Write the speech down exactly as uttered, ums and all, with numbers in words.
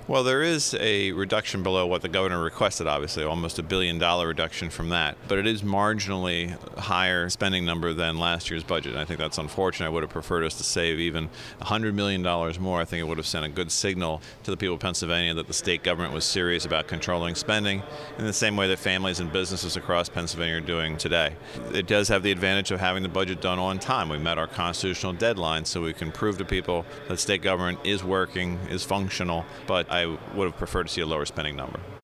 Well, there is a reduction below what the governor requested, obviously, almost a billion dollar reduction from that. But it is marginally higher spending number than last year's budget. And I think that's unfortunate. I would have preferred us to save even one hundred million dollars more. I think it would have sent a good signal to the people of Pennsylvania that the state government was serious about controlling spending in the same way that families and businesses across Pennsylvania are doing today. It does have the advantage of having the budget done on time. We met our constitutional deadline, so we can prove to people that state government is working, is functional, but I would have preferred to see a lower spending number.